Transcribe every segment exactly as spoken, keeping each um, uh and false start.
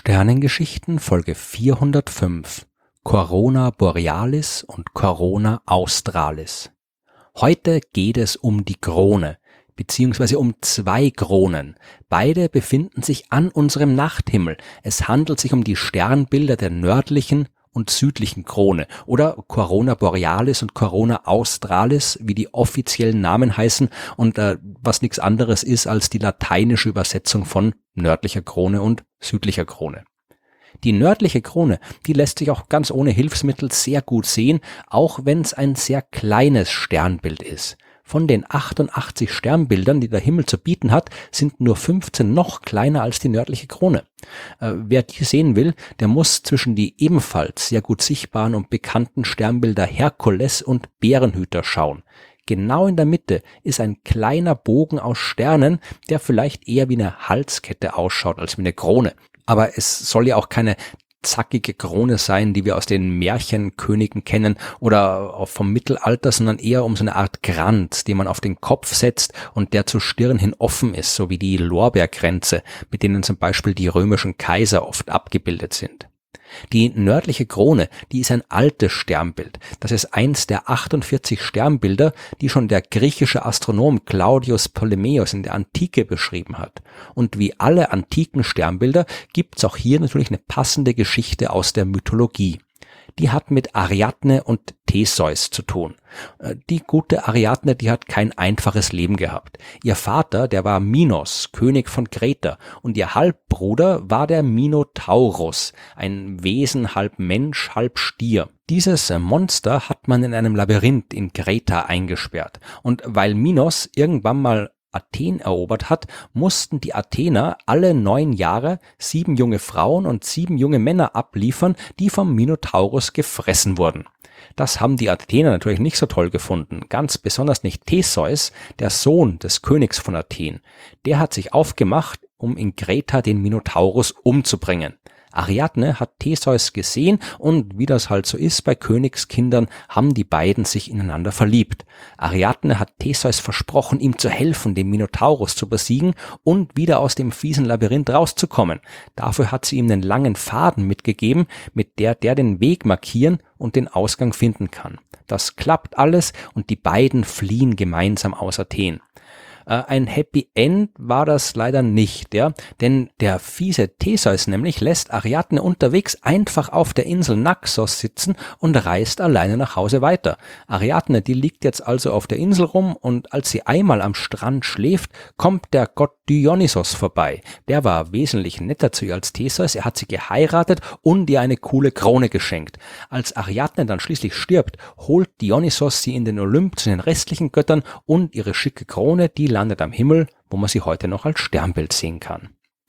Sternengeschichten Folge vierhundertfünf Corona Borealis und Corona Australis. Heute geht es um die Krone, beziehungsweise um zwei Kronen. Beide befinden sich an unserem Nachthimmel. Es handelt sich um die Sternbilder der nördlichen und südlichen Krone oder Corona Borealis und Corona Australis, wie die offiziellen Namen heißen und äh, was nichts anderes ist als die lateinische Übersetzung von nördlicher Krone und südlicher Krone. Die nördliche Krone, die lässt sich auch ganz ohne Hilfsmittel sehr gut sehen, auch wenn es ein sehr kleines Sternbild ist. Von den achtundachtzig Sternbildern, die der Himmel zu bieten hat, sind nur fünfzehn noch kleiner als die nördliche Krone. Äh, wer die sehen will, der muss zwischen die ebenfalls sehr gut sichtbaren und bekannten Sternbilder Herkules und Bärenhüter schauen. Genau in der Mitte ist ein kleiner Bogen aus Sternen, der vielleicht eher wie eine Halskette ausschaut als wie eine Krone. Aber es soll ja auch keine zackige Krone sein, die wir aus den Märchenkönigen kennen oder auch vom Mittelalter, sondern eher um so eine Art Kranz, den man auf den Kopf setzt und der zur Stirn hin offen ist, so wie die Lorbeerkränze, mit denen zum Beispiel die römischen Kaiser oft abgebildet sind. Die nördliche Krone, die ist ein altes Sternbild. Das ist eins der achtundvierzig Sternbilder, die schon der griechische Astronom Claudius Ptolemäus in der Antike beschrieben hat. Und wie alle antiken Sternbilder gibt es auch hier natürlich eine passende Geschichte aus der Mythologie. Die hat mit Ariadne und Theseus zu tun. Die gute Ariadne, die hat kein einfaches Leben gehabt. Ihr Vater, der war Minos, König von Kreta, und ihr Halbbruder war der Minotaurus, ein Wesen halb Mensch, halb Stier. Dieses Monster hat man in einem Labyrinth in Kreta eingesperrt. Und weil Minos irgendwann mal Athen erobert hat, mussten die Athener alle neun Jahre sieben junge Frauen und sieben junge Männer abliefern, die vom Minotaurus gefressen wurden. Das haben die Athener natürlich nicht so toll gefunden, ganz besonders nicht Theseus, der Sohn des Königs von Athen. Der hat sich aufgemacht, um in Kreta den Minotaurus umzubringen. Ariadne hat Theseus gesehen und wie das halt so ist bei Königskindern, haben die beiden sich ineinander verliebt. Ariadne hat Theseus versprochen, ihm zu helfen, den Minotaurus zu besiegen und wieder aus dem fiesen Labyrinth rauszukommen. Dafür hat sie ihm einen langen Faden mitgegeben, mit der der den Weg markieren und den Ausgang finden kann. Das klappt alles und die beiden fliehen gemeinsam aus Athen. Ein Happy End war das leider nicht, ja, denn der fiese Theseus nämlich lässt Ariadne unterwegs einfach auf der Insel Naxos sitzen und reist alleine nach Hause weiter. Ariadne, die liegt jetzt also auf der Insel rum und als sie einmal am Strand schläft, kommt der Gott Dionysos vorbei. Der war wesentlich netter zu ihr als Theseus, er hat sie geheiratet und ihr eine coole Krone geschenkt. Als Ariadne dann schließlich stirbt, holt Dionysos sie in den Olymp zu den restlichen Göttern und ihre schicke Krone, die landet am Himmel, wo man sie heute noch als Sternbild sehen kann.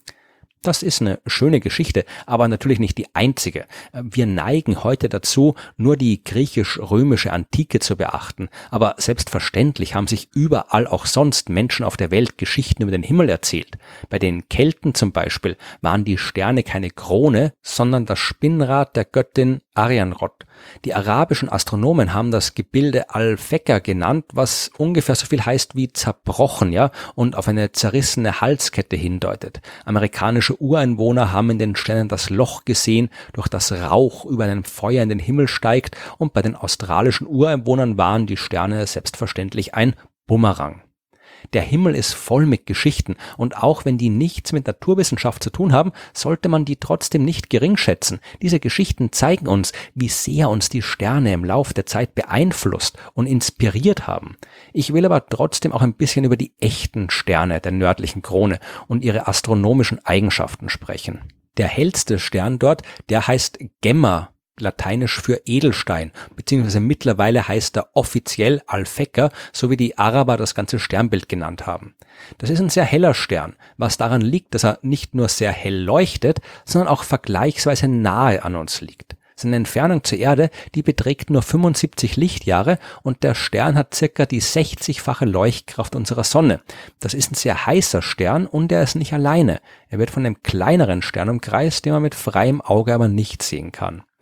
Das ist eine schöne Geschichte, aber natürlich nicht die einzige. Wir neigen heute dazu, nur die griechisch-römische Antike zu beachten, aber selbstverständlich haben sich überall auch sonst Menschen auf der Welt Geschichten über den Himmel erzählt. Bei den Kelten zum Beispiel waren die Sterne keine Krone, sondern das Spinnrad der Göttin Arianrod. Die arabischen Astronomen haben das Gebilde Al-Fekr genannt, was ungefähr so viel heißt wie zerbrochen, ja, und auf eine zerrissene Halskette hindeutet. Amerikanische Ureinwohner haben in den Sternen das Loch gesehen, durch das Rauch über einem Feuer in den Himmel steigt, und bei den australischen Ureinwohnern waren die Sterne selbstverständlich ein Bumerang. Der Himmel ist voll mit Geschichten und auch wenn die nichts mit Naturwissenschaft zu tun haben, sollte man die trotzdem nicht geringschätzen. Diese Geschichten zeigen uns, wie sehr uns die Sterne im Lauf der Zeit beeinflusst und inspiriert haben. Ich will aber trotzdem auch ein bisschen über die echten Sterne der nördlichen Krone und ihre astronomischen Eigenschaften sprechen. Der hellste Stern dort, der heißt Gemma, lateinisch für Edelstein, beziehungsweise mittlerweile heißt er offiziell Al-Fekr, so wie die Araber das ganze Sternbild genannt haben. Das ist ein sehr heller Stern, was daran liegt, dass er nicht nur sehr hell leuchtet, sondern auch vergleichsweise nahe an uns liegt. Seine Entfernung zur Erde, die beträgt nur fünfundsiebzig Lichtjahre und der Stern hat circa die sechzigfache Leuchtkraft unserer Sonne. Das ist ein sehr heißer Stern und er ist nicht alleine. Er wird von einem kleineren Stern umkreist, den man mit freiem Auge aber nicht sehen kann.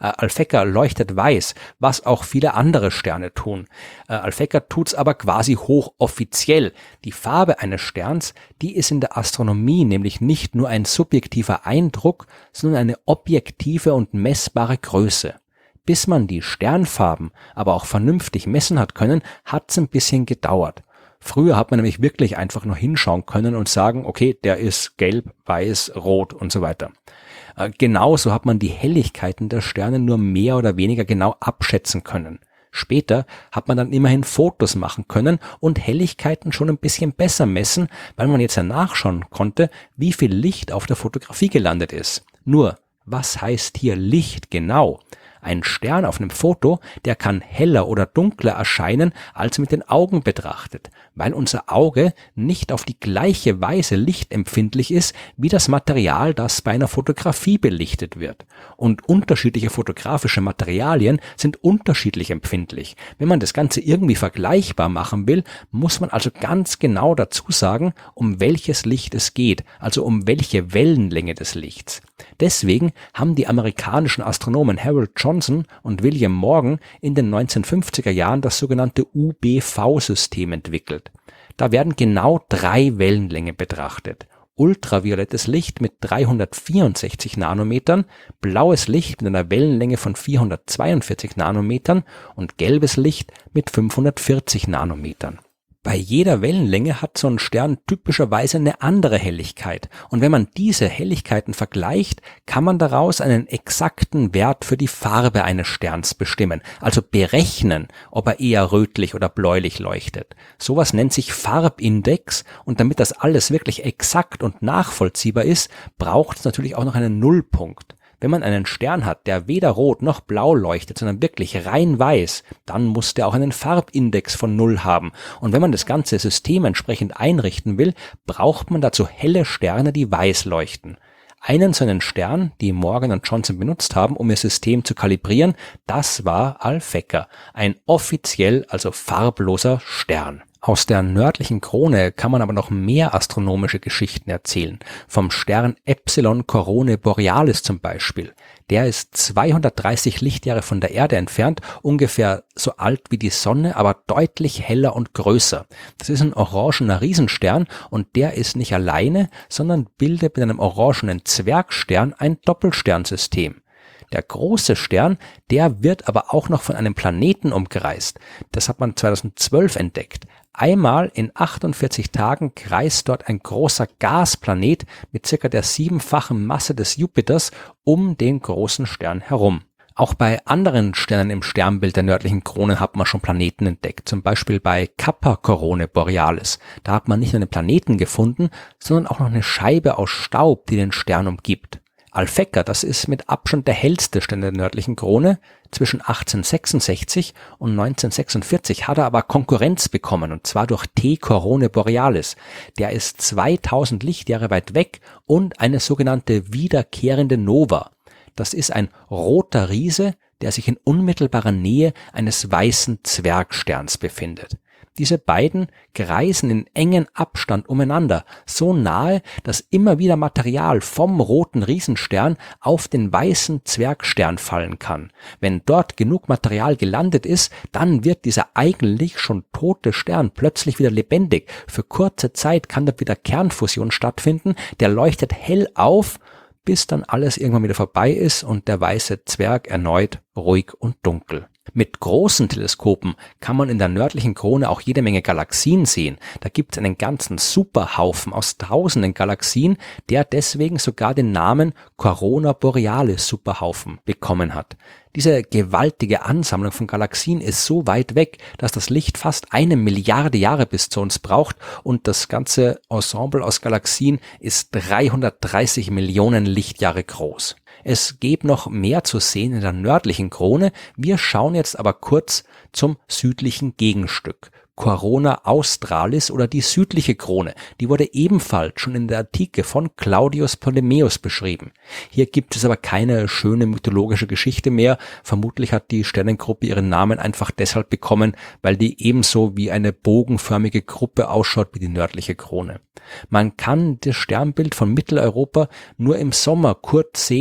Äh, Alphecca leuchtet weiß, was auch viele andere Sterne tun. Äh, Alphecca tut's aber quasi hochoffiziell. Die Farbe eines Sterns, die ist in der Astronomie nämlich nicht nur ein subjektiver Eindruck, sondern eine objektive und messbare Größe. Bis man die Sternfarben aber auch vernünftig messen hat können, hat's ein bisschen gedauert. Früher hat man nämlich wirklich einfach nur hinschauen können und sagen, okay, der ist gelb, weiß, rot und so weiter. Äh, genauso hat man die Helligkeiten der Sterne nur mehr oder weniger genau abschätzen können. Später hat man dann immerhin Fotos machen können und Helligkeiten schon ein bisschen besser messen, weil man jetzt ja nachschauen konnte, wie viel Licht auf der Fotografie gelandet ist. Nur, was heißt hier Licht genau? Ein Stern auf einem Foto, der kann heller oder dunkler erscheinen, als mit den Augen betrachtet, weil unser Auge nicht auf die gleiche Weise lichtempfindlich ist, wie das Material, das bei einer Fotografie belichtet wird. Und unterschiedliche fotografische Materialien sind unterschiedlich empfindlich. Wenn man das Ganze irgendwie vergleichbar machen will, muss man also ganz genau dazu sagen, um welches Licht es geht, also um welche Wellenlänge des Lichts. Deswegen haben die amerikanischen Astronomen Harold Johnson und William Morgan in den neunzehnhundertfünfziger Jahren das sogenannte U B V-System entwickelt. Da werden genau drei Wellenlängen betrachtet. Ultraviolettes Licht mit dreihundertvierundsechzig Nanometern, blaues Licht mit einer Wellenlänge von vierhundertzweiundvierzig Nanometern und gelbes Licht mit fünfhundertvierzig Nanometern. Bei jeder Wellenlänge hat so ein Stern typischerweise eine andere Helligkeit. Und wenn man diese Helligkeiten vergleicht, kann man daraus einen exakten Wert für die Farbe eines Sterns bestimmen. Also berechnen, ob er eher rötlich oder bläulich leuchtet. Sowas nennt sich Farbindex. Und damit das alles wirklich exakt und nachvollziehbar ist, braucht es natürlich auch noch einen Nullpunkt. Wenn man einen Stern hat, der weder rot noch blau leuchtet, sondern wirklich rein weiß, dann muss der auch einen Farbindex von null haben. Und wenn man das ganze System entsprechend einrichten will, braucht man dazu helle Sterne, die weiß leuchten. Einen so einen Stern, die Morgan und Johnson benutzt haben, um ihr System zu kalibrieren, das war Alphecca, ein offiziell, also farbloser Stern. Aus der nördlichen Krone kann man aber noch mehr astronomische Geschichten erzählen. Vom Stern Epsilon Coronae Borealis zum Beispiel. Der ist zweihundertdreißig Lichtjahre von der Erde entfernt, ungefähr so alt wie die Sonne, aber deutlich heller und größer. Das ist ein orangener Riesenstern und der ist nicht alleine, sondern bildet mit einem orangenen Zwergstern ein Doppelsternsystem. Der große Stern, der wird aber auch noch von einem Planeten umkreist. Das hat man zweitausendzwölf entdeckt. Einmal in achtundvierzig Tagen kreist dort ein großer Gasplanet mit circa der siebenfachen Masse des Jupiters um den großen Stern herum. Auch bei anderen Sternen im Sternbild der nördlichen Krone hat man schon Planeten entdeckt, zum Beispiel bei Kappa Coronae Borealis. Da hat man nicht nur einen Planeten gefunden, sondern auch noch eine Scheibe aus Staub, die den Stern umgibt. Alphecca, das ist mit Abstand der hellste Stern der nördlichen Krone. Zwischen achtzehnhundertsechsundsechzig und neunzehnhundertsechsundvierzig hat er aber Konkurrenz bekommen, und zwar durch T Coronae Borealis. Der ist zweitausend Lichtjahre weit weg und eine sogenannte wiederkehrende Nova. Das ist ein roter Riese, der sich in unmittelbarer Nähe eines weißen Zwergsterns befindet. Diese beiden kreisen in engen Abstand umeinander, so nahe, dass immer wieder Material vom roten Riesenstern auf den weißen Zwergstern fallen kann. Wenn dort genug Material gelandet ist, dann wird dieser eigentlich schon tote Stern plötzlich wieder lebendig. Für kurze Zeit kann dort wieder Kernfusion stattfinden, der leuchtet hell auf, bis dann alles irgendwann wieder vorbei ist und der weiße Zwerg erneut ruhig und dunkel. Mit großen Teleskopen kann man in der nördlichen Krone auch jede Menge Galaxien sehen. Da gibt es einen ganzen Superhaufen aus tausenden Galaxien, der deswegen sogar den Namen Corona Borealis Superhaufen bekommen hat. Diese gewaltige Ansammlung von Galaxien ist so weit weg, dass das Licht fast eine Milliarde Jahre bis zu uns braucht, und das ganze Ensemble aus Galaxien ist dreihundertdreißig Millionen Lichtjahre groß. Es gäbe noch mehr zu sehen in der nördlichen Krone. Wir schauen jetzt aber kurz zum südlichen Gegenstück. Corona Australis oder die südliche Krone, die wurde ebenfalls schon in der Antike von Claudius Ptolemäus beschrieben. Hier gibt es aber keine schöne mythologische Geschichte mehr. Vermutlich hat die Sternengruppe ihren Namen einfach deshalb bekommen, weil die ebenso wie eine bogenförmige Gruppe ausschaut wie die nördliche Krone. Man kann das Sternbild von Mitteleuropa nur im Sommer kurz sehen,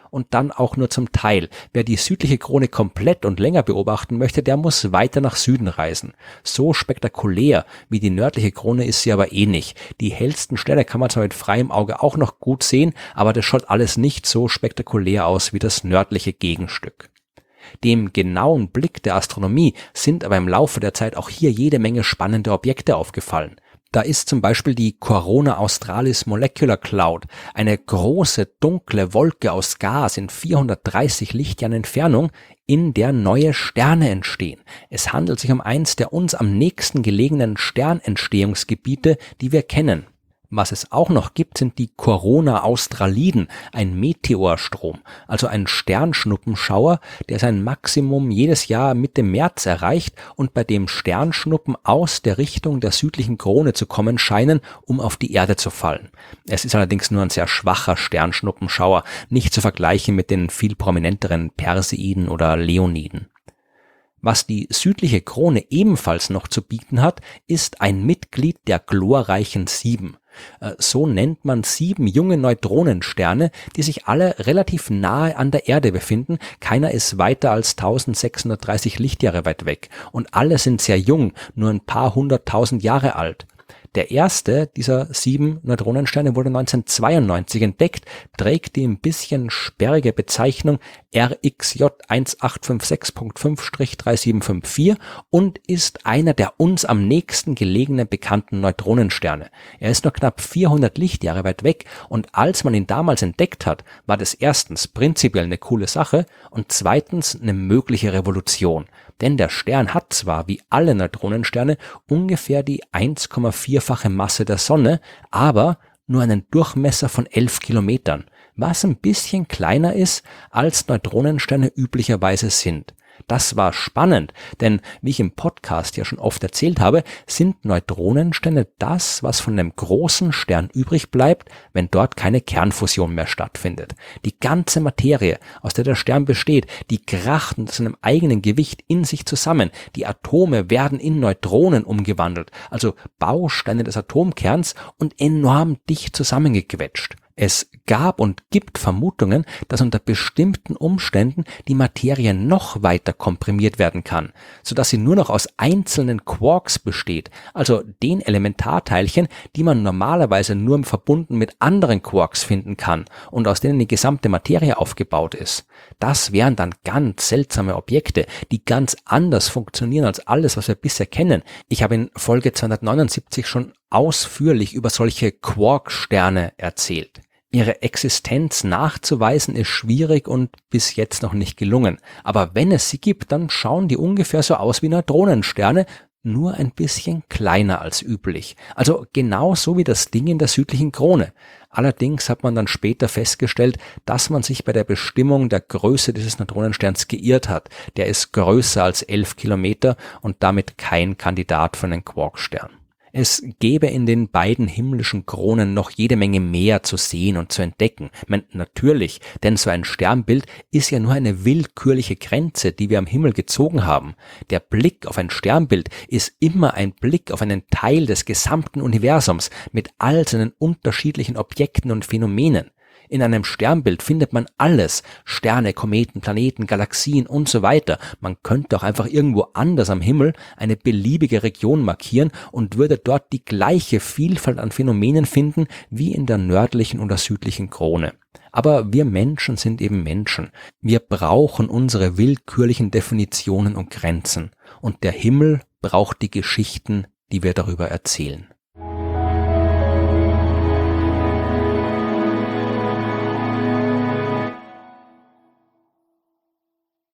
und dann auch nur zum Teil. Wer die südliche Krone komplett und länger beobachten möchte, der muss weiter nach Süden reisen. So spektakulär wie die nördliche Krone ist sie aber eh nicht. Die hellsten Sterne kann man zwar mit freiem Auge auch noch gut sehen, aber das schaut alles nicht so spektakulär aus wie das nördliche Gegenstück. Dem genauen Blick der Astronomie sind aber im Laufe der Zeit auch hier jede Menge spannende Objekte aufgefallen. Da ist zum Beispiel die Corona Australis Molecular Cloud, eine große dunkle Wolke aus Gas in vierhundertdreißig Lichtjahren Entfernung, in der neue Sterne entstehen. Es handelt sich um eins der uns am nächsten gelegenen Sternentstehungsgebiete, die wir kennen. Was es auch noch gibt, sind die Corona Australiden, ein Meteorstrom, also ein Sternschnuppenschauer, der sein Maximum jedes Jahr Mitte März erreicht und bei dem Sternschnuppen aus der Richtung der südlichen Krone zu kommen scheinen, um auf die Erde zu fallen. Es ist allerdings nur ein sehr schwacher Sternschnuppenschauer, nicht zu vergleichen mit den viel prominenteren Perseiden oder Leoniden. Was die südliche Krone ebenfalls noch zu bieten hat, ist ein Mitglied der glorreichen Sieben. So nennt man sieben junge Neutronensterne, die sich alle relativ nahe an der Erde befinden. Keiner ist weiter als eintausendsechshundertdreißig Lichtjahre weit weg und alle sind sehr jung, nur ein paar hunderttausend Jahre alt. Der erste dieser sieben Neutronensterne wurde neunzehnhundertzweiundneunzig entdeckt, trägt die ein bisschen sperrige Bezeichnung R X J eins acht fünf sechs Punkt fünf drei sieben fünf vier und ist einer der uns am nächsten gelegenen bekannten Neutronensterne. Er ist nur knapp vierhundert Lichtjahre weit weg und als man ihn damals entdeckt hat, war das erstens prinzipiell eine coole Sache und zweitens eine mögliche Revolution. Denn der Stern hat zwar wie alle Neutronensterne ungefähr die eins Komma vier-fache Masse der Sonne, aber nur einen Durchmesser von elf Kilometern, was ein bisschen kleiner ist, als Neutronensterne üblicherweise sind. Das war spannend, denn wie ich im Podcast ja schon oft erzählt habe, sind Neutronensterne das, was von einem großen Stern übrig bleibt, wenn dort keine Kernfusion mehr stattfindet. Die ganze Materie, aus der der Stern besteht, die kracht unter seinem eigenen Gewicht in sich zusammen. Die Atome werden in Neutronen umgewandelt, also Bausteine des Atomkerns und enorm dicht zusammengequetscht. Es gab und gibt Vermutungen, dass unter bestimmten Umständen die Materie noch weiter komprimiert werden kann, sodass sie nur noch aus einzelnen Quarks besteht, also den Elementarteilchen, die man normalerweise nur verbunden mit anderen Quarks finden kann und aus denen die gesamte Materie aufgebaut ist. Das wären dann ganz seltsame Objekte, die ganz anders funktionieren als alles, was wir bisher kennen. Ich habe in Folge zweihundertneunundsiebzig schon ausführlich über solche Quark-Sterne erzählt. Ihre Existenz nachzuweisen ist schwierig und bis jetzt noch nicht gelungen. Aber wenn es sie gibt, dann schauen die ungefähr so aus wie Neutronensterne, nur ein bisschen kleiner als üblich. Also genauso wie das Ding in der südlichen Krone. Allerdings hat man dann später festgestellt, dass man sich bei der Bestimmung der Größe dieses Neutronensterns geirrt hat. Der ist größer als elf Kilometer und damit kein Kandidat für einen Quarkstern. Es gäbe in den beiden himmlischen Kronen noch jede Menge mehr zu sehen und zu entdecken. Ich meine, natürlich, denn so ein Sternbild ist ja nur eine willkürliche Grenze, die wir am Himmel gezogen haben. Der Blick auf ein Sternbild ist immer ein Blick auf einen Teil des gesamten Universums mit all seinen unterschiedlichen Objekten und Phänomenen. In einem Sternbild findet man alles, Sterne, Kometen, Planeten, Galaxien und so weiter. Man könnte auch einfach irgendwo anders am Himmel eine beliebige Region markieren und würde dort die gleiche Vielfalt an Phänomenen finden wie in der nördlichen oder südlichen Krone. Aber wir Menschen sind eben Menschen. Wir brauchen unsere willkürlichen Definitionen und Grenzen. Und der Himmel braucht die Geschichten, die wir darüber erzählen.